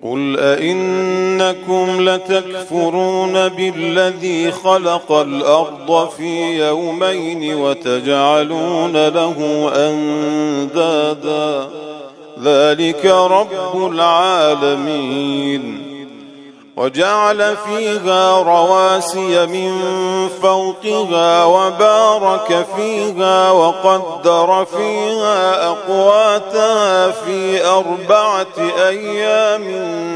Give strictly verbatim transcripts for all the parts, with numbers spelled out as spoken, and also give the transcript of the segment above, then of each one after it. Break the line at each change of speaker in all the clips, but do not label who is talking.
قل أئنكم لتكفرون بالذي خلق الأرض في يومين وتجعلون له أندادا ذلك رب العالمين وجعل فيها رواسي من فوقها وبارك فيها وقدر فيها أقواتها في أربعة أيام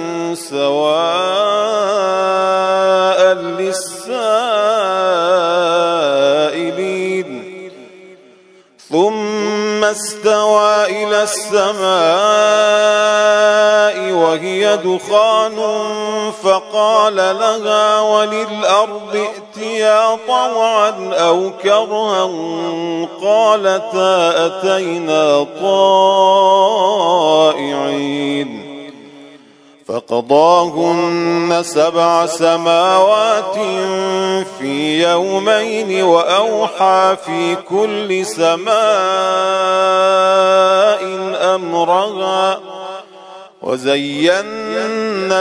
سواء للسائلين ثم استوى إلى السماء وهي دخان فقال لها وللأرض ائتيا طوعا أو كرها قالتا أتينا طائعين فقضاهن سبع سماوات في يومين وأوحى في كل سماء أمرها وزينا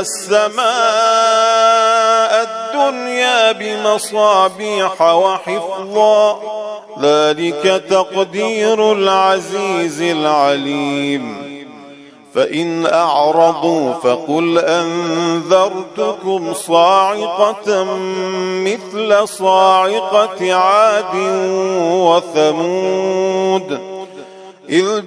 السماء الدنيا بمصابيح وحفظا ذلك تقدير العزيز العليم فإن أعرضوا فقل أنذرتكم صاعقة مثل صاعقة عاد وثمود إذ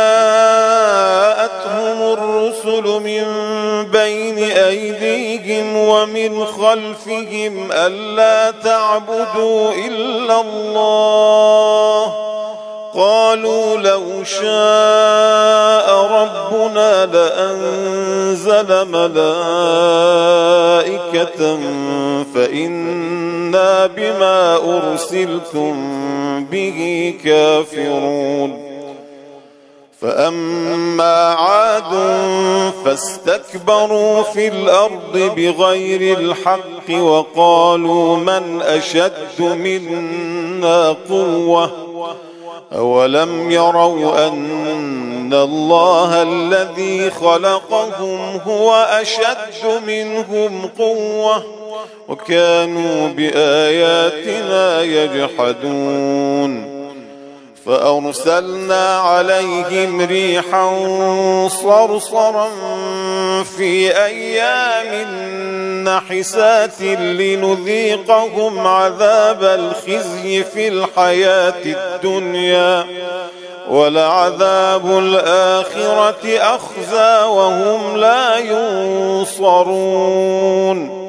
جاءتهم الرسل من بين أيديهم ومن خلفهم ألا تعبدوا إلا الله قالوا لو شاء ربنا لأنزل ملائكة فإنا بما أرسلتم به كافرون فأما عاد فاستكبروا في الأرض بغير الحق وقالوا من أشد منا قوة أولم يروا أن الله الذي خلقهم هو أشد منهم قوة وكانوا بآياتنا يجحدون فأرسلنا عليهم ريحا صرصرا في أيام نحسات لنذيقهم عذاب الخزي في الحياة الدنيا ولعذاب الآخرة أخزى وهم لا ينصرون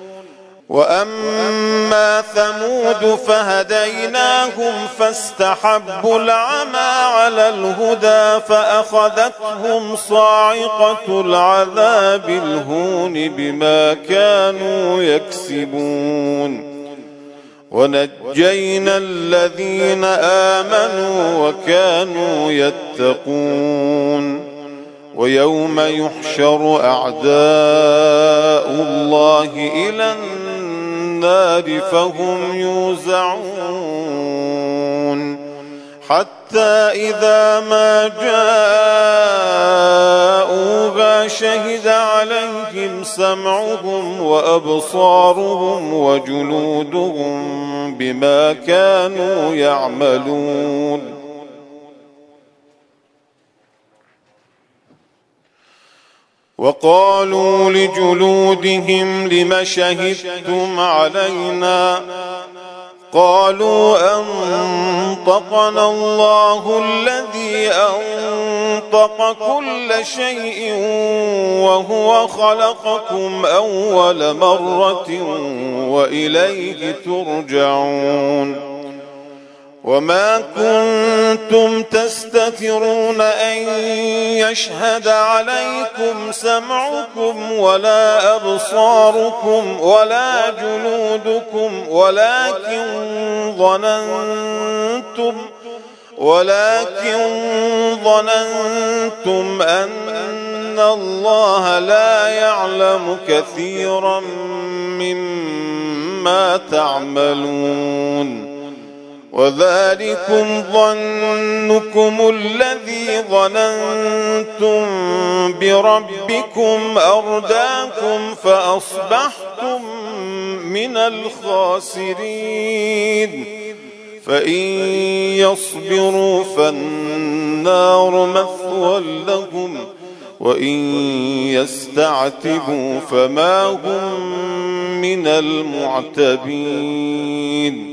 وأما ثمود فهديناهم فاستحبوا العمى على الهدى فأخذتهم صاعقة العذاب الهون بما كانوا يكسبون ونجينا الذين آمنوا وكانوا يتقون ويوم يحشر أعداء الله إلى النار فهم يوزعون حتى إذا ما جاءوها شهد عليهم سمعهم وأبصارهم وجلودهم بما كانوا يعملون وقالوا لجلودهم لم شهدتم علينا قالوا أنطقنا الله الذي أنطق كل شيء وهو خلقكم أول مرة وإليه ترجعون وما كنتم تستترون أن يشهد عليكم سمعكم ولا أبصاركم ولا جلودكم ولكن ظننتم ولكن ظننتم أن الله لا يعلم كثيرا مما تعملون وذلكم ظنكم الذي ظننتم بربكم أرداكم فأصبحتم من الخاسرين فإن يصبروا فالنار مثوى لهم وإن يستعتبوا فما هم من المعتبين